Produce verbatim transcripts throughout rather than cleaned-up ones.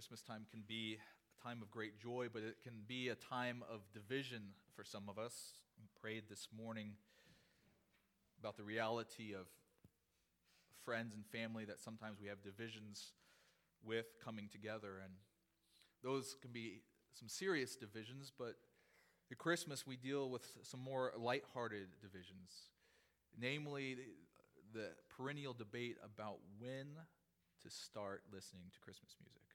Christmas time can be a time of great joy, but it can be a time of division for some of us. We prayed this morning about the reality of friends and family that sometimes we have divisions with coming together, and those can be some serious divisions, but at Christmas we deal with some more lighthearted divisions, namely the, the perennial debate about when to start listening to Christmas music.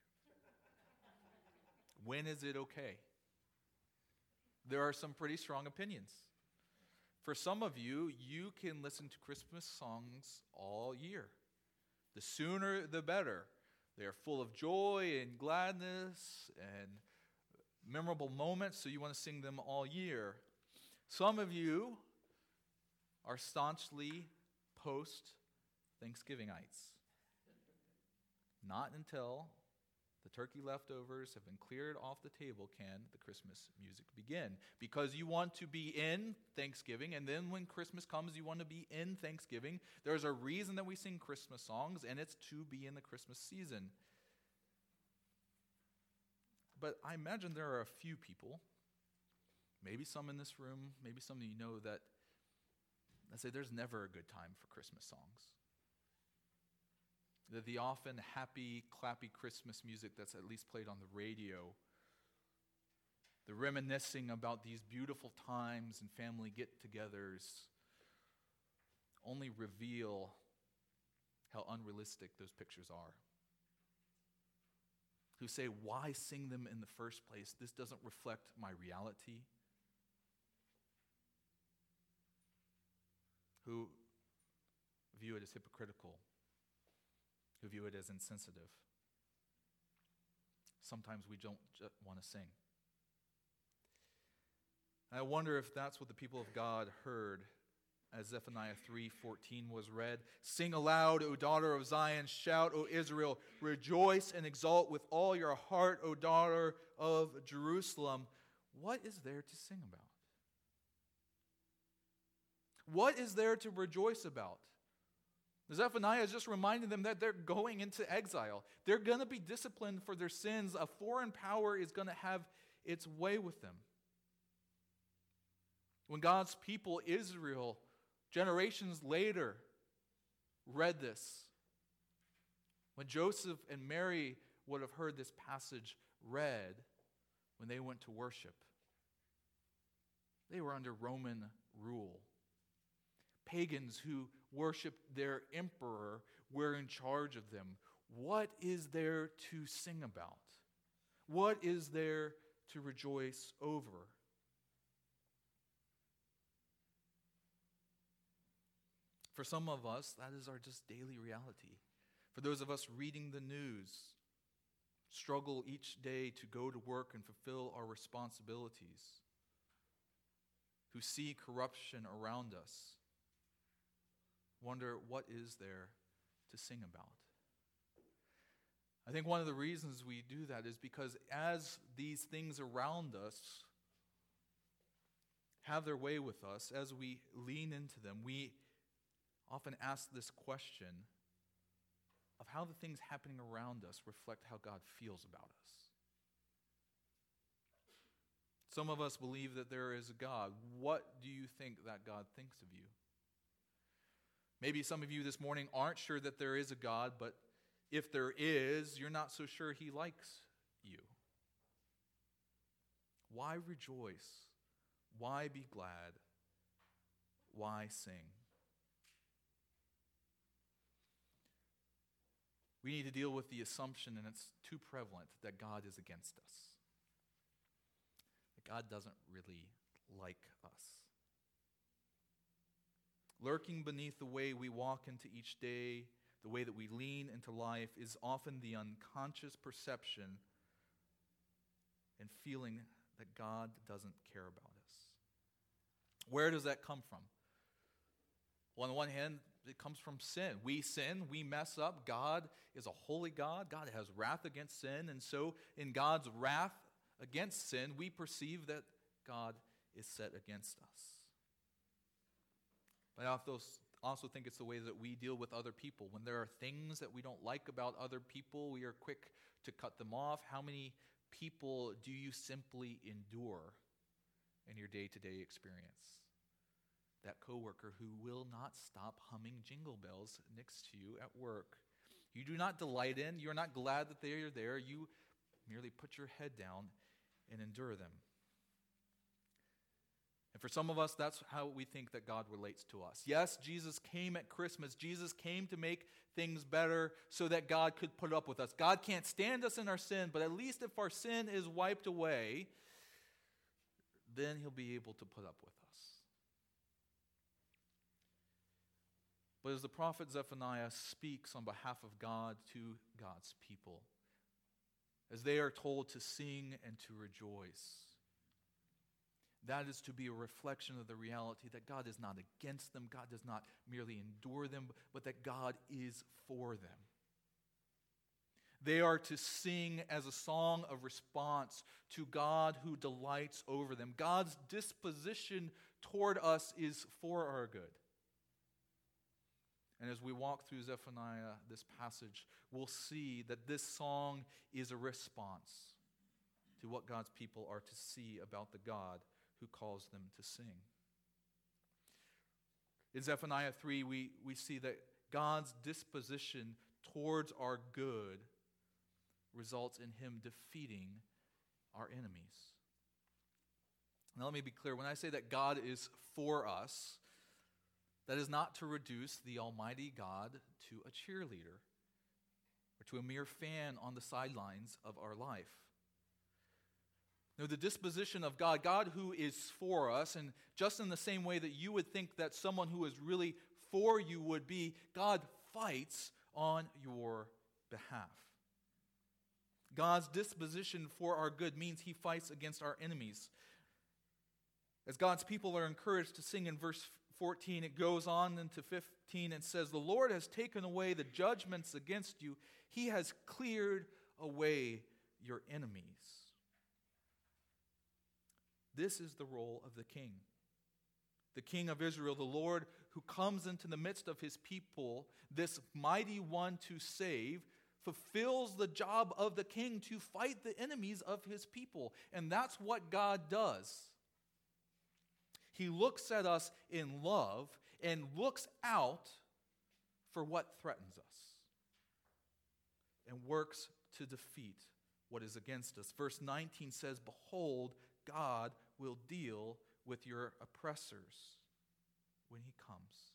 When is it okay? There are some pretty strong opinions. For some of you, you can listen to Christmas songs all year. The sooner, the better. They are full of joy and gladness and memorable moments, so you want to sing them all year. Some of you are staunchly post-Thanksgivingites. Not until the turkey leftovers have been cleared off the table can the Christmas music begin. Because you want to be in Thanksgiving, and then when Christmas comes, you want to be in Thanksgiving. There's a reason that we sing Christmas songs, and it's to be in the Christmas season. But I imagine there are a few people, maybe some in this room, maybe some of you know, that I say there's never a good time for Christmas songs. That the often happy, clappy Christmas music that's at least played on the radio, the reminiscing about these beautiful times and family get-togethers, only reveal how unrealistic those pictures are. Who say, why sing them in the first place? This doesn't reflect my reality. Who view it as hypocritical. Who view it as insensitive. Sometimes we don't just want to sing. I wonder if that's what the people of God heard as Zephaniah three fourteen was read. Sing aloud, O daughter of Zion. Shout, O Israel. Rejoice and exult with all your heart, O daughter of Jerusalem. What is there to sing about? What is there to rejoice about? Zephaniah is just reminding them that they're going into exile. They're going to be disciplined for their sins. A foreign power is going to have its way with them. When God's people, Israel, generations later, read this, when Joseph and Mary would have heard this passage read when they went to worship, they were under Roman rule. Pagans who worshiped their emperor were in charge of them. What is there to sing about? What is there to rejoice over? For some of us, that is our just daily reality. For those of us reading the news, struggle each day to go to work and fulfill our responsibilities, who see corruption around us, wonder, what is there to sing about? I think one of the reasons we do that is because as these things around us have their way with us, as we lean into them, we often ask this question of how the things happening around us reflect how God feels about us. Some of us believe that there is a God. What do you think that God thinks of you? Maybe some of you this morning aren't sure that there is a God, but if there is, you're not so sure He likes you. Why rejoice? Why be glad? Why sing? We need to deal with the assumption, and it's too prevalent, that God is against us. That God doesn't really like us. Lurking beneath the way we walk into each day, the way that we lean into life, is often the unconscious perception and feeling that God doesn't care about us. Where does that come from? Well, on the one hand, it comes from sin. We sin, we mess up. God is a holy God. God has wrath against sin, and so in God's wrath against sin, we perceive that God is set against us. But also think it's the way that we deal with other people. When there are things that we don't like about other people, we are quick to cut them off. How many people do you simply endure in your day-to-day experience? That coworker who will not stop humming jingle bells next to you at work. You do not delight in, you're not glad that they are there, you merely put your head down and endure them. And for some of us, that's how we think that God relates to us. Yes, Jesus came at Christmas. Jesus came to make things better so that God could put up with us. God can't stand us in our sin, but at least if our sin is wiped away, then he'll be able to put up with us. But as the prophet Zephaniah speaks on behalf of God to God's people, as they are told to sing and to rejoice, that is to be a reflection of the reality that God is not against them, God does not merely endure them, but that God is for them. They are to sing as a song of response to God who delights over them. God's disposition toward us is for our good. And as we walk through Zephaniah, this passage, we'll see that this song is a response to what God's people are to see about the God who calls them to sing. In Zephaniah three, we, we see that God's disposition towards our good results in him defeating our enemies. Now let me be clear. When I say that God is for us, that is not to reduce the Almighty God to a cheerleader or to a mere fan on the sidelines of our life. No, the disposition of God, God who is for us, and just in the same way that you would think that someone who is really for you would be, God fights on your behalf. God's disposition for our good means he fights against our enemies. As God's people are encouraged to sing in verse fourteen, it goes on into fifteen and says, "The Lord has taken away the judgments against you. He has cleared away your enemies." This is the role of the king. The king of Israel, the Lord who comes into the midst of his people, this mighty one to save, fulfills the job of the king to fight the enemies of his people. And that's what God does. He looks at us in love and looks out for what threatens us and works to defeat what is against us. Verse nineteen says, "Behold, God will deal with your oppressors when he comes."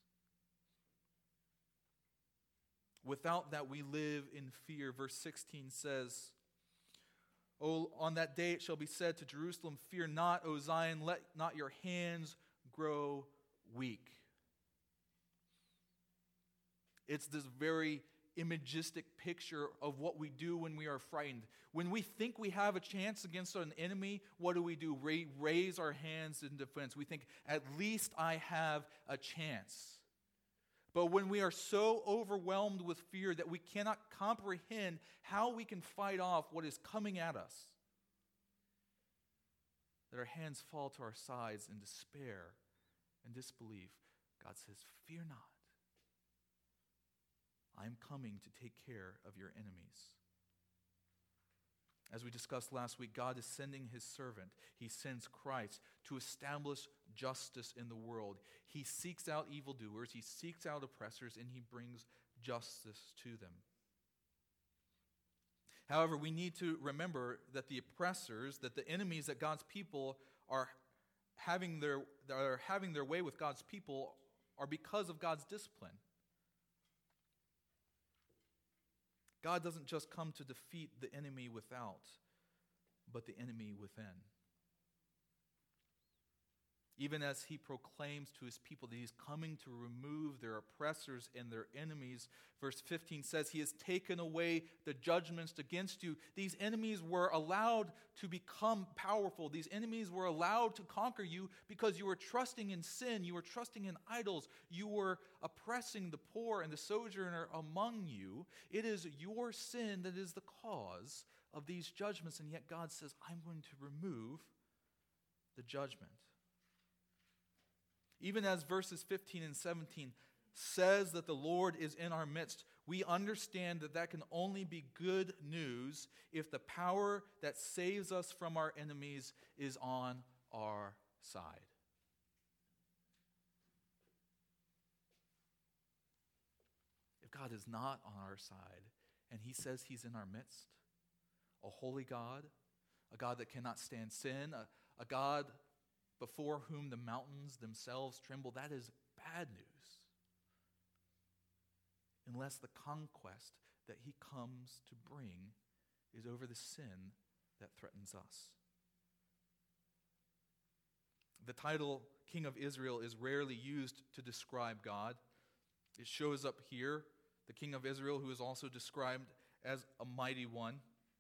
Without that we live in fear. Verse sixteen says, "Oh, on that day it shall be said to Jerusalem, fear not, O Zion, let not your hands grow weak." It's this very imagistic picture of what we do when we are frightened. When we think we have a chance against an enemy, what do we do? We raise our hands in defense. We think, at least I have a chance. But when we are so overwhelmed with fear that we cannot comprehend how we can fight off what is coming at us, that our hands fall to our sides in despair and disbelief, God says, "Fear not. I am coming to take care of your enemies." As we discussed last week, God is sending his servant. He sends Christ to establish justice in the world. He seeks out evildoers, he seeks out oppressors, and he brings justice to them. However, we need to remember that the oppressors, that the enemies that God's people are having their, that are having their way with God's people are because of God's discipline. God doesn't just come to defeat the enemy without, but the enemy within. Even as he proclaims to his people that he's coming to remove their oppressors and their enemies, verse fifteen says, "He has taken away the judgments against you." These enemies were allowed to become powerful. These enemies were allowed to conquer you because you were trusting in sin. You were trusting in idols. You were oppressing the poor and the sojourner among you. It is your sin that is the cause of these judgments, and yet God says, "I'm going to remove the judgment." Even as verses fifteen and seventeen says that the Lord is in our midst, we understand that that can only be good news if the power that saves us from our enemies is on our side. If God is not on our side, and he says he's in our midst, a holy God, a God that cannot stand sin, a, a God before whom the mountains themselves tremble, that is bad news. Unless the conquest that he comes to bring is over the sin that threatens us. The title King of Israel is rarely used to describe God. It shows up here, the King of Israel, who is also described as a mighty one.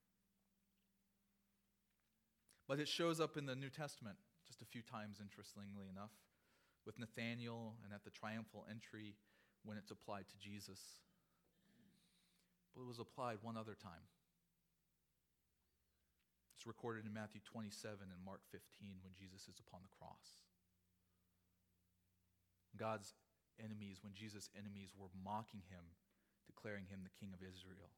But it shows up in the New Testament just a few times, interestingly enough, with Nathanael and at the triumphal entry when it's applied to Jesus. But it was applied one other time. It's recorded in Matthew twenty-seven and Mark fifteen when Jesus is upon the cross. God's enemies, when Jesus' enemies were mocking him, declaring him the King of Israel.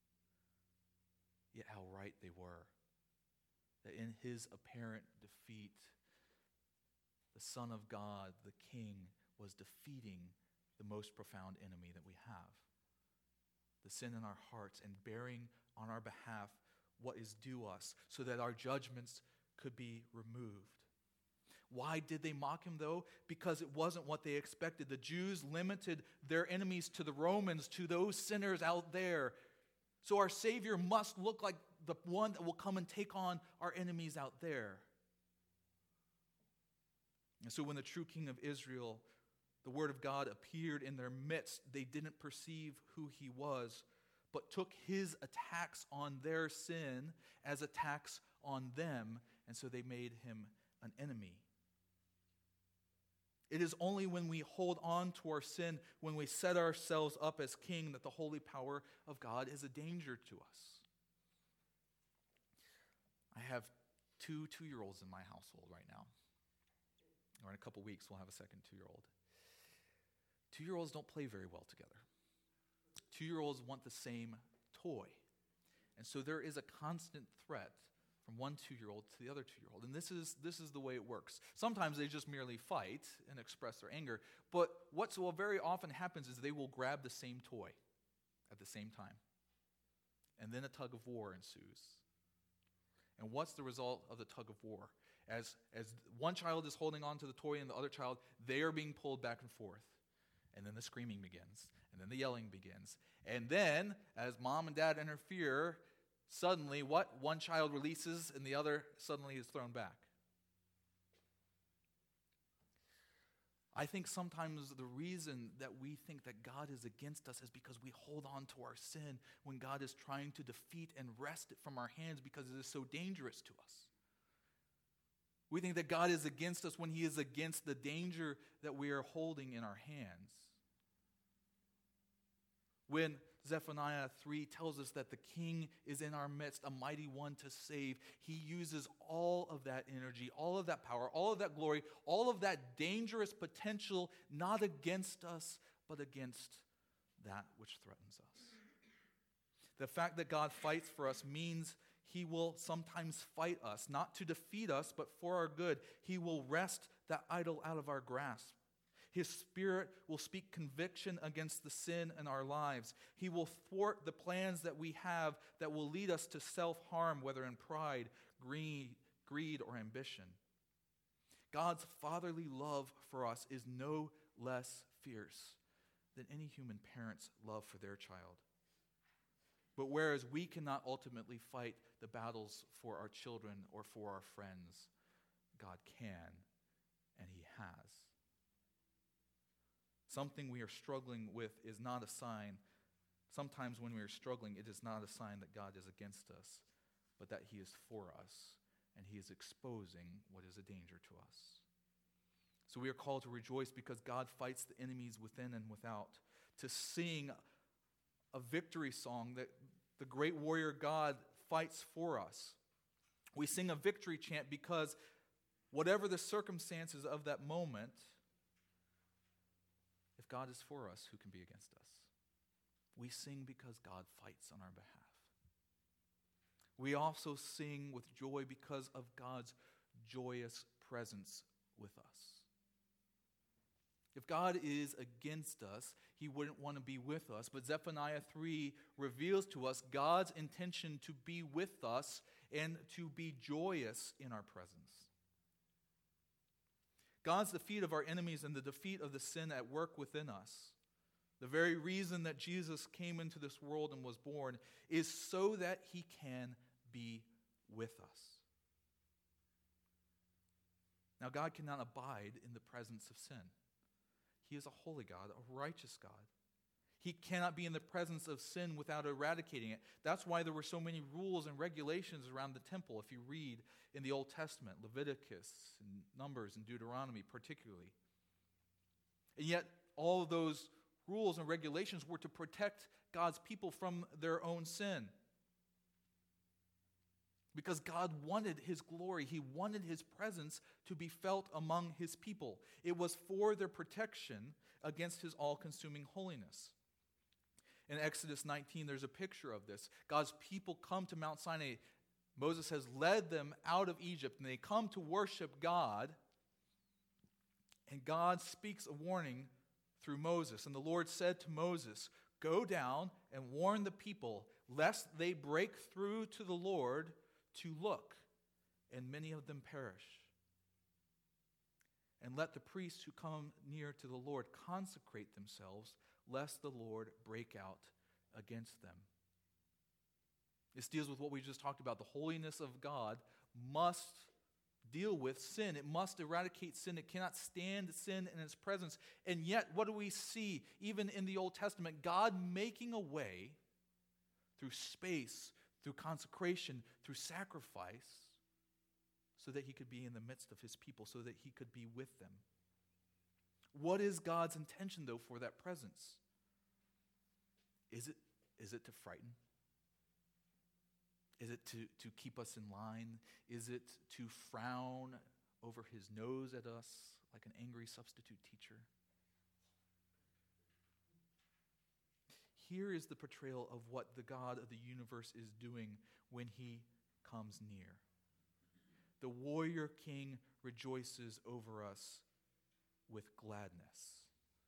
Yet how right they were. That in his apparent defeat, the Son of God, the King, was defeating the most profound enemy that we have. The sin in our hearts, and bearing on our behalf what is due us so that our judgments could be removed. Why did they mock him, though? Because it wasn't what they expected. The Jews limited their enemies to the Romans, to those sinners out there. So our Savior must look like the one that will come and take on our enemies out there. And so when the true King of Israel, the Word of God, appeared in their midst, they didn't perceive who he was, but took his attacks on their sin as attacks on them, and so they made him an enemy. It is only when we hold on to our sin, when we set ourselves up as king, that the holy power of God is a danger to us. I have two two-year-olds in my household right now. Or in a couple weeks, we'll have a second two-year-old. Two-year-olds don't play very well together. Two-year-olds want the same toy. And so there is a constant threat from one two-year-old to the other two-year-old. And this is this is the way it works. Sometimes they just merely fight and express their anger. But what so very often happens is they will grab the same toy at the same time. And then a tug of war ensues. And what's the result of the tug of war? As, as one child is holding on to the toy and the other child, they are being pulled back and forth. And then the screaming begins. And then the yelling begins. And then, as mom and dad interfere, suddenly what? One child releases and the other suddenly is thrown back. I think sometimes the reason that we think that God is against us is because we hold on to our sin when God is trying to defeat and wrest it from our hands because it is so dangerous to us. We think that God is against us when he is against the danger that we are holding in our hands. When Zephaniah three tells us that the king is in our midst, a mighty one to save, he uses all of that energy, all of that power, all of that glory, all of that dangerous potential, not against us, but against that which threatens us. The fact that God fights for us means he will sometimes fight us, not to defeat us, but for our good. He will wrest that idol out of our grasp. His Spirit will speak conviction against the sin in our lives. He will thwart the plans that we have that will lead us to self-harm, whether in pride, greed, greed, or ambition. God's fatherly love for us is no less fierce than any human parent's love for their child. But whereas we cannot ultimately fight the battles for our children or for our friends, God can, and he has. Something we are struggling with is not a sign. Sometimes when we are struggling, it is not a sign that God is against us, but that he is for us, and he is exposing what is a danger to us. So we are called to rejoice because God fights the enemies within and without, to sing a victory song that the great warrior God fights for us. We sing a victory chant because whatever the circumstances of that moment, if God is for us, who can be against us? We sing because God fights on our behalf. We also sing with joy because of God's joyous presence with us. If God is against us, he wouldn't want to be with us. But Zephaniah three reveals to us God's intention to be with us and to be joyous in our presence. God's defeat of our enemies and the defeat of the sin at work within us, the very reason that Jesus came into this world and was born, is so that he can be with us. Now, God cannot abide in the presence of sin. He is a holy God, a righteous God. He cannot be in the presence of sin without eradicating it. That's why there were so many rules and regulations around the temple, if you read in the Old Testament, Leviticus, and Numbers, and Deuteronomy particularly. And yet, all of those rules and regulations were to protect God's people from their own sin. Because God wanted his glory. He wanted his presence to be felt among his people. It was for their protection against his all-consuming holiness. In Exodus nineteen, there's a picture of this. God's people come to Mount Sinai. Moses has led them out of Egypt, and they come to worship God. And God speaks a warning through Moses. And the Lord said to Moses, "Go down and warn the people, lest they break through to the Lord to look, and many of them perish. And let the priests who come near to the Lord consecrate themselves, lest the Lord break out against them." This deals with what we just talked about. The holiness of God must deal with sin. It must eradicate sin. It cannot stand sin in its presence. And yet, what do we see, even in the Old Testament? God making a way through space, through consecration, through sacrifice, so that he could be in the midst of his people, so that he could be with them. What is God's intention, though, for that presence? Is it, is it to frighten? Is it to, to keep us in line? Is it to frown over his nose at us like an angry substitute teacher? Here is the portrayal of what the God of the universe is doing when he comes near. The warrior king rejoices over us with gladness.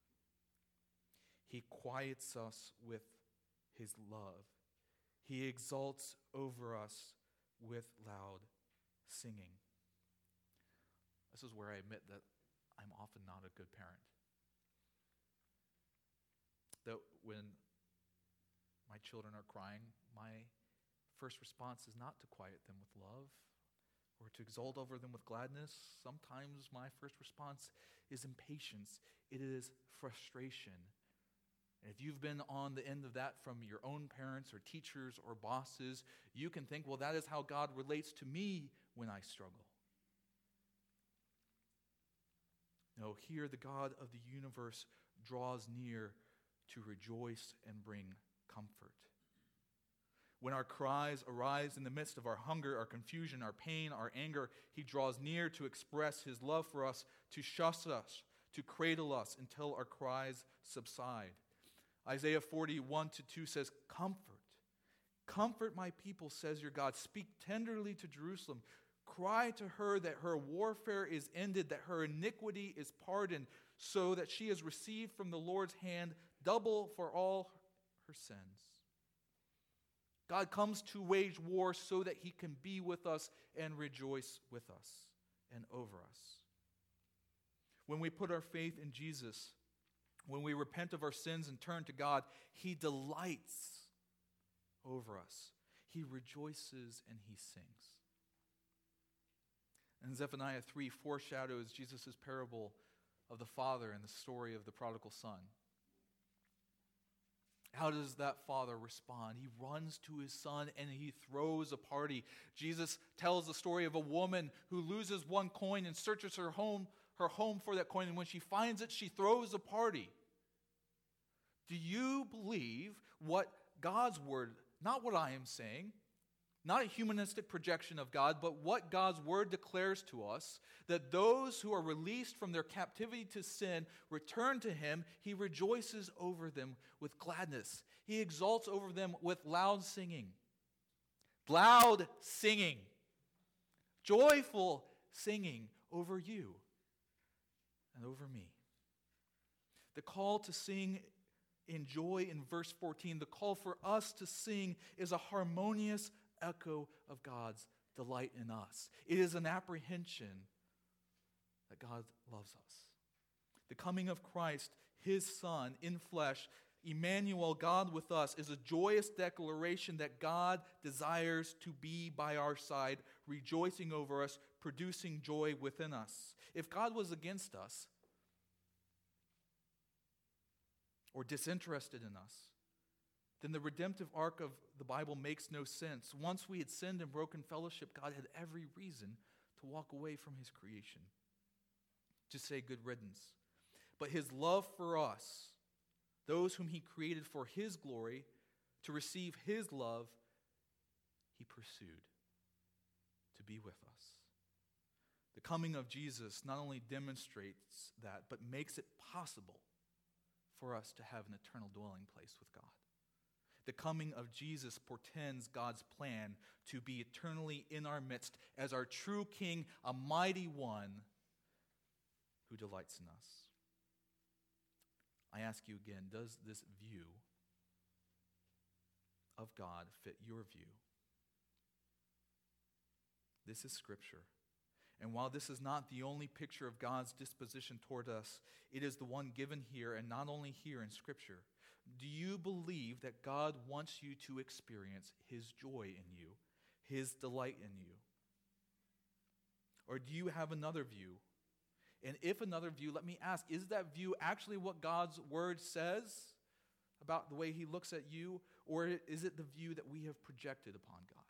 He quiets us with his love. He exalts over us with loud singing. This is where I admit that I'm often not a good parent. That when my children are crying, my first response is not to quiet them with love or to exult over them with gladness. Sometimes my first response is impatience. It is frustration. And if you've been on the end of that from your own parents or teachers or bosses, you can think, well, that is how God relates to me when I struggle. No, here the God of the universe draws near to rejoice and bring comfort. When our cries arise in the midst of our hunger, our confusion, our pain, our anger, he draws near to express his love for us, to shush us, to cradle us until our cries subside. Isaiah forty-one to two says, "Comfort, comfort my people, says your God. Speak tenderly to Jerusalem. Cry to her that her warfare is ended, that her iniquity is pardoned, so that she has received from the Lord's hand double for all her sins." God comes to wage war so that he can be with us and rejoice with us and over us. When we put our faith in Jesus, when we repent of our sins and turn to God, he delights over us. He rejoices and he sings. And Zephaniah three foreshadows Jesus' parable of the father and the story of the prodigal son. How does that father respond? He runs to his son and he throws a party. Jesus tells the story of a woman who loses one coin and searches her home, her home for that coin, and when she finds it, she throws a party. Do you believe what God's word, not what I am saying, Not a humanistic projection of God, but what God's word declares to us, that those who are released from their captivity to sin return to him. He rejoices over them with gladness. He exalts over them with loud singing. Loud singing. Joyful singing over you and over me. The call to sing in joy in verse fourteen, the call for us to sing is a harmonious echo of God's delight in us. It is an apprehension that God loves us. The coming of Christ, his Son in flesh, Emmanuel, God with us, is a joyous declaration that God desires to be by our side, rejoicing over us, producing joy within us. If God was against us or disinterested in us, then the redemptive arc of the Bible makes no sense. Once we had sinned and broken fellowship, God had every reason to walk away from his creation, to say good riddance. But his love for us, those whom he created for his glory, to receive his love, he pursued to be with us. The coming of Jesus not only demonstrates that, but makes it possible for us to have an eternal dwelling place with God. The coming of Jesus portends God's plan to be eternally in our midst as our true King, a mighty one who delights in us. I ask you again, does this view of God fit your view? This is Scripture. And while this is not the only picture of God's disposition toward us, it is the one given here, and not only here in Scripture. Do you believe that God wants you to experience his joy in you, his delight in you? Or do you have another view? And if another view, let me ask, is that view actually what God's word says about the way he looks at you? Or is it the view that we have projected upon God?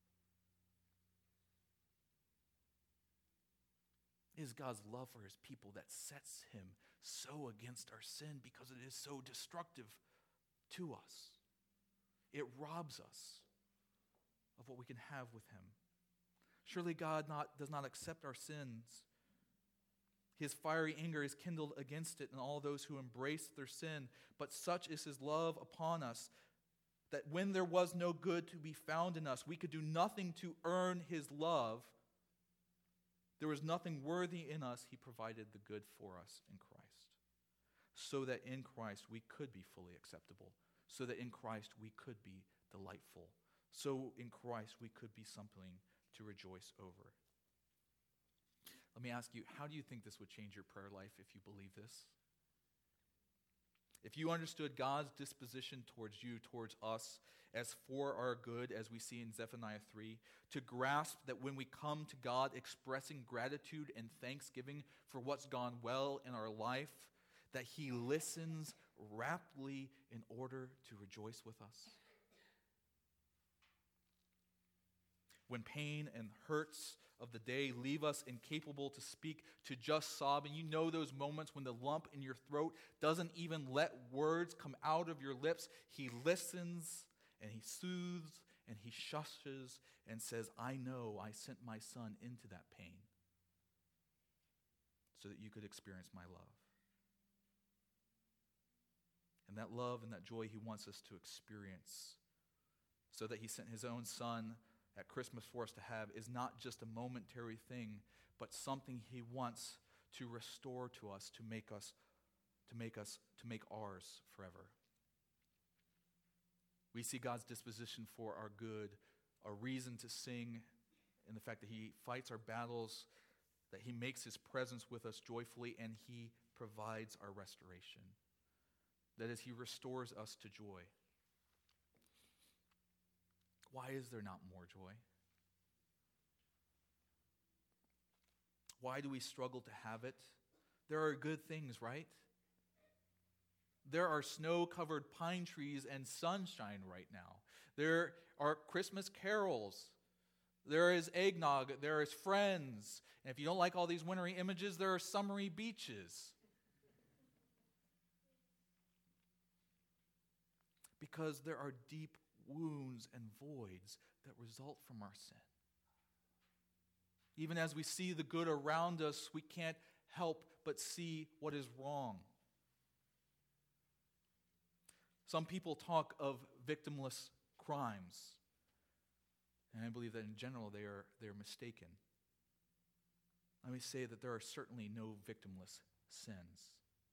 It is God's love for his people that sets him so against our sin because it is so destructive to us. It robs us of what we can have with him. Surely God not, does not accept our sins. His fiery anger is kindled against it and all those who embrace their sin. But such is his love upon us that when there was no good to be found in us, we could do nothing to earn his love. There was nothing worthy in us. He provided the good for us in Christ, so that in Christ we could be fully acceptable, so that in Christ we could be delightful, so in Christ we could be something to rejoice over. Let me ask you, how do you think this would change your prayer life if you believe this? If you understood God's disposition towards you, towards us, as for our good, as we see in Zephaniah three, to grasp that when we come to God expressing gratitude and thanksgiving for what's gone well in our life, that he listens raptly in order to rejoice with us. When pain and hurts of the day leave us incapable to speak, to just sob, and you know those moments when the lump in your throat doesn't even let words come out of your lips, he listens and he soothes and he shushes and says, I know I sent my son into that pain so that you could experience my love. And that love and that joy he wants us to experience, so that he sent his own son at Christmas for us to have, is not just a momentary thing, but something he wants to restore to us, to make us, to make us, to make ours forever. We see God's disposition for our good, a reason to sing in the fact that he fights our battles, that he makes his presence with us joyfully, and he provides our restoration. That is, he restores us to joy. Why is there not more joy? Why do we struggle to have it? There are good things, right? There are snow-covered pine trees and sunshine right now. There are Christmas carols. There is eggnog. There is friends. And if you don't like all these wintry images, there are summery beaches. Because there are deep wounds and voids that result from our sin. Even as we see the good around us, we can't help but see what is wrong. Some people talk of victimless crimes, and I believe that in general they are they are mistaken. Let me say that there are certainly no victimless sins.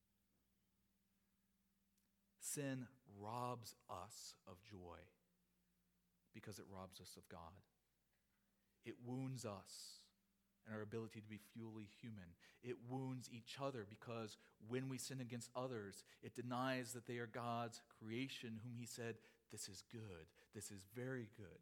Sin robs us of joy because it robs us of God. It wounds us and our ability to be fully human. It wounds each other because when we sin against others, it denies that they are God's creation, whom he said, this is good, this is very good.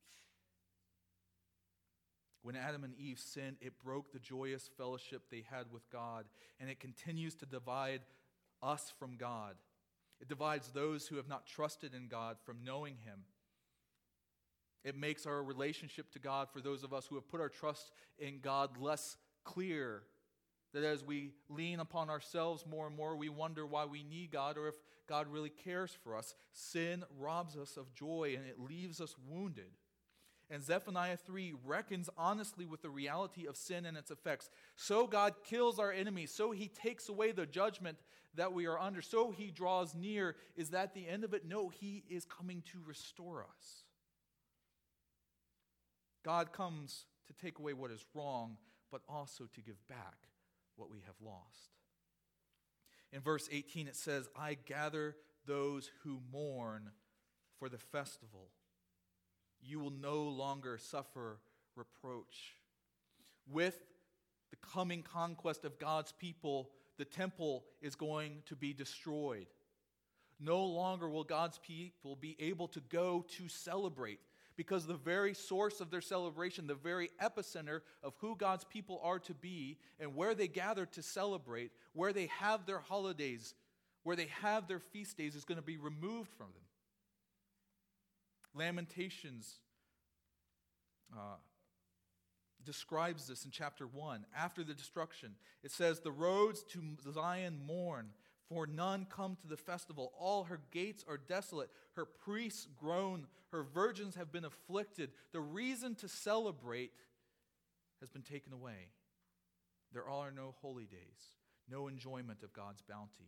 When Adam and Eve sinned, it broke the joyous fellowship they had with God, and it continues to divide us from God. It divides those who have not trusted in God from knowing him. It makes our relationship to God, for those of us who have put our trust in God, less clear. That as we lean upon ourselves more and more, we wonder why we need God or if God really cares for us. Sin robs us of joy and it leaves us wounded. And Zephaniah three reckons honestly with the reality of sin and its effects. So God kills our enemies, so he takes away the judgment that we are under, so he draws near. Is that the end of it? No, he is coming to restore us. God comes to take away what is wrong, but also to give back what we have lost. In verse eighteen it says, I gather those who mourn for the festival. You will no longer suffer reproach. With the coming conquest of God's people, the temple is going to be destroyed. No longer will God's people be able to go to celebrate, because the very source of their celebration, the very epicenter of who God's people are to be and where they gather to celebrate, where they have their holidays, where they have their feast days, is going to be removed from them. Lamentations uh, describes this in chapter one. After the destruction, it says, the roads to Zion mourn, for none come to the festival. All her gates are desolate. Her priests groan. Her virgins have been afflicted. The reason to celebrate has been taken away. There are no holy days, no enjoyment of God's bounty.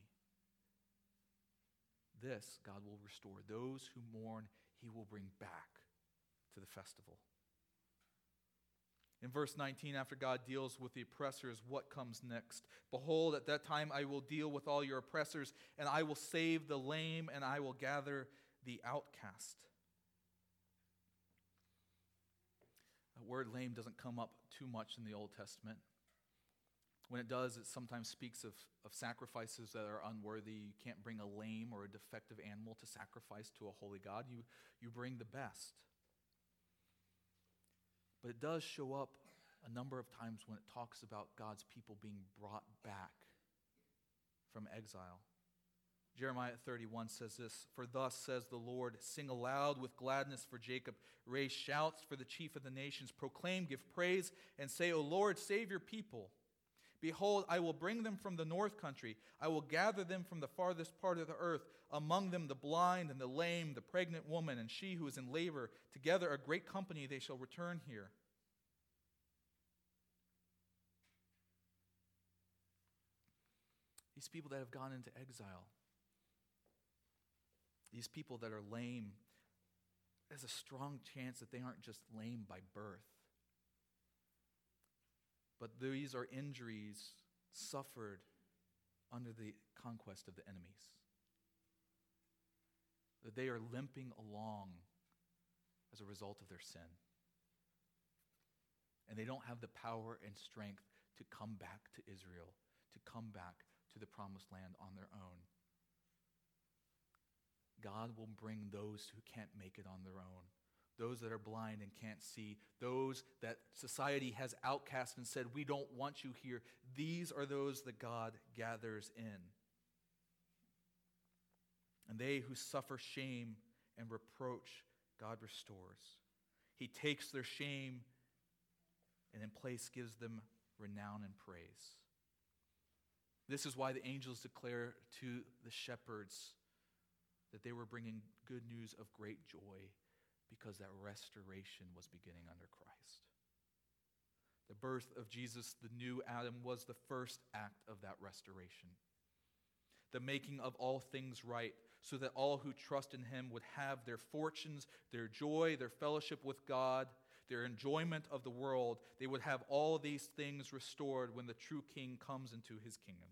This God will restore. Those who mourn, he will bring back to the festival. In verse nineteen, after God deals with the oppressors, what comes next? Behold, at that time I will deal with all your oppressors, and I will save the lame, and I will gather the outcast. The word lame doesn't come up too much in the Old Testament. When it does, it sometimes speaks of, of sacrifices that are unworthy. You can't bring a lame or a defective animal to sacrifice to a holy God. You, you bring the best. But it does show up a number of times when it talks about God's people being brought back from exile. Jeremiah thirty-one says this, for thus says the Lord, sing aloud with gladness for Jacob, raise shouts for the chief of the nations, proclaim, give praise, and say, O Lord, save your people. Behold, I will bring them from the north country. I will gather them from the farthest part of the earth, among them the blind and the lame, the pregnant woman, and she who is in labor. Together a great company they shall return here. These people that have gone into exile, these people that are lame, there's a strong chance that they aren't just lame by birth. But these are injuries suffered under the conquest of the enemies. That they are limping along as a result of their sin. And they don't have the power and strength to come back to Israel, to come back to the promised land on their own. God will bring those who can't make it on their own. Those that are blind and can't see, those that society has outcast and said, we don't want you here. These are those that God gathers in. And they who suffer shame and reproach, God restores. He takes their shame and in place gives them renown and praise. This is why the angels declare to the shepherds that they were bringing good news of great joy because that restoration was beginning under Christ. The birth of Jesus, the new Adam, was the first act of that restoration. The making of all things right, so that all who trust in him would have their fortunes, their joy, their fellowship with God, their enjoyment of the world. They would have all these things restored when the true king comes into his kingdom.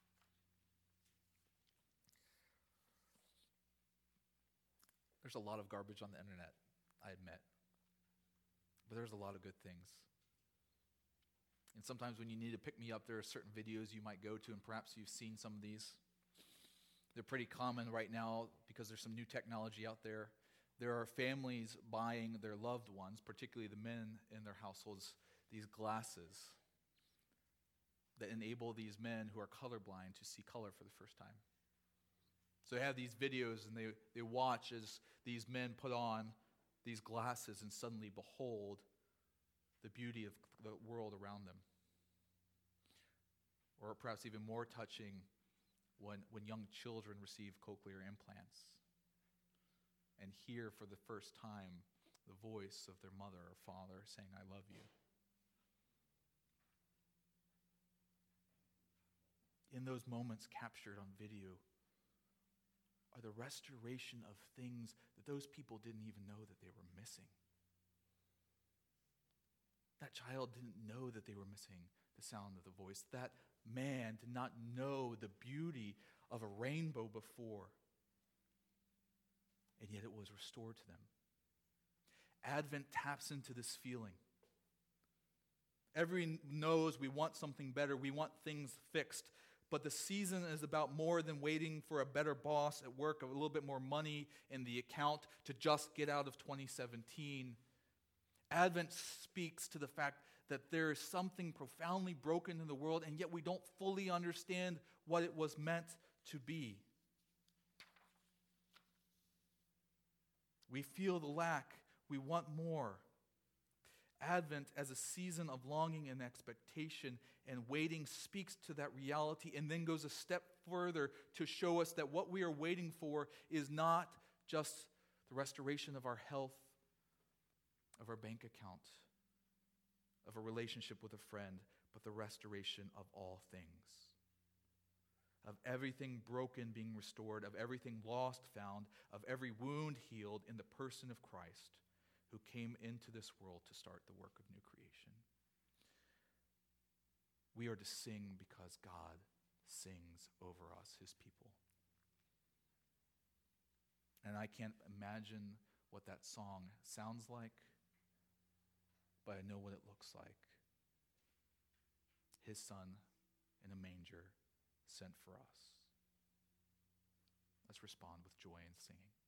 There's a lot of garbage on the internet, I admit. But there's a lot of good things. And sometimes when you need to pick me up, there are certain videos you might go to, and perhaps you've seen some of these. They're pretty common right now because there's some new technology out there. There are families buying their loved ones, particularly the men in their households, these glasses that enable these men who are colorblind to see color for the first time. So they have these videos and they, they watch as these men put on these glasses and suddenly behold the beauty of the world around them. Or perhaps even more touching, when, when young children receive cochlear implants and hear for the first time the voice of their mother or father saying, "I love you." In those moments captured on video are the restoration of things that those people didn't even know that they were missing. That child didn't know that they were missing the sound of the voice. That man did not know the beauty of a rainbow before. And yet it was restored to them. Advent taps into this feeling. Everyone knows we want something better. We want things fixed. But the season is about more than waiting for a better boss at work, a little bit more money in the account to just get out of twenty seventeen. Advent speaks to the fact that there is something profoundly broken in the world, and yet we don't fully understand what it was meant to be. We feel the lack. We want more. Advent, as a season of longing and expectation and waiting, speaks to that reality and then goes a step further to show us that what we are waiting for is not just the restoration of our health, of our bank account, of a relationship with a friend, but the restoration of all things. Of everything broken being restored, of everything lost found, of every wound healed in the person of Christ, who came into this world to start the work of new creation. We are to sing because God sings over us, his people. And I can't imagine what that song sounds like, but I know what it looks like. His son in a manger sent for us. Let's respond with joy and singing.